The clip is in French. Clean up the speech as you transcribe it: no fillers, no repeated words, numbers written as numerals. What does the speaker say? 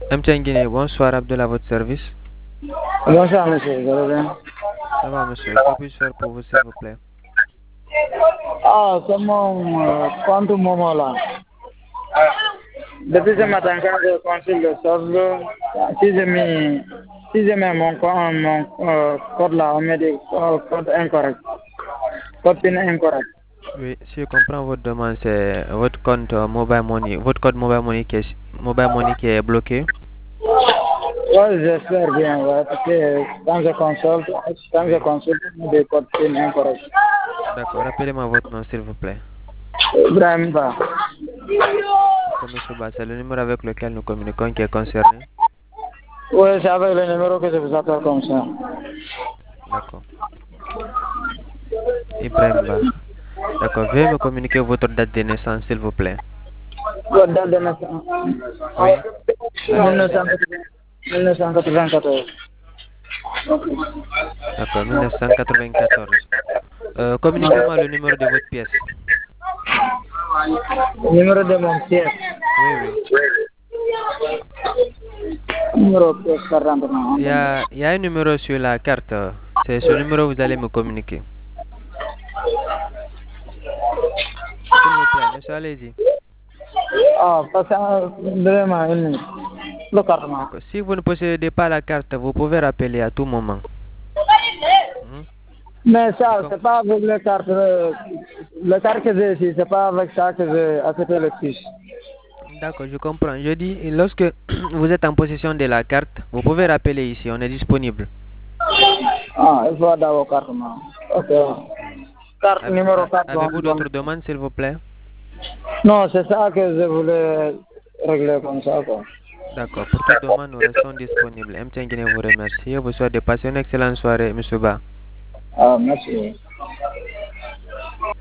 MTN Guinée, bonsoir Abdel à votre service. Bonsoir, monsieur. Vous allez bien? Ça va, monsieur. Que puis-je faire pour vous, s'il vous plaît? Ah, c'est mon compte Momo là. Depuis ce Oui, matin, quand je consulte le solde, si je mets mon code là, on met des code incorrect. Code PIN incorrect. oui, si je comprends votre demande, c'est votre compte Mobile Money, votre code Mobile Money qui est bloqué. Ouais, j'espère bien, ouais, parce que quand je Oui, consulte, on met des codes PIN incorrect. d'accord. Rappelez-moi votre nom, s'il vous plaît. Ibrahim Ba. D'accord, monsieur Ba, c'est le numéro avec lequel nous communiquons qui est concerné. Oui, c'est avec le numéro que je vous appelle comme ça. D'accord. Ibrahim Ba. D'accord. Veuillez me communiquer votre date de naissance, s'il vous plaît. Votre date de naissance. Oui, la date de 1900 naissance. 1994. D'accord, 1994. Communiquez-moi le numéro de votre pièce. Numéro de mon pièce. Oui, oui. Numéro pièce, pardon. Il y a un numéro sur la carte. C'est ce numéro que vous allez me communiquer. S'il vous plaît, monsieur, allez-y. Ah, parce que vraiment, le carton. D'accord. Si vous ne possédez pas la carte, vous pouvez rappeler à tout moment. Mhm. Mais Vous ça, com- c'est pas avec le carte que j'ai ici, c'est pas avec ça que j'ai acheté le fiche. D'accord, je comprends. Je dis, lorsque vous êtes en possession de la carte, vous pouvez rappeler ici, on est disponible. Ah, il faut d'abord carton. Ok. Hmm. Carte, numéro 4. Avez-vous d'autres demandes, s'il vous plaît? Non, c'est ça que je voulais régler comme ça, quoi. D'accord. Pour toute demande, nous restons disponibles. MTN Guinée vous remercie. Je vous souhaite de passer une excellente soirée, monsieur Ba. Ah, merci.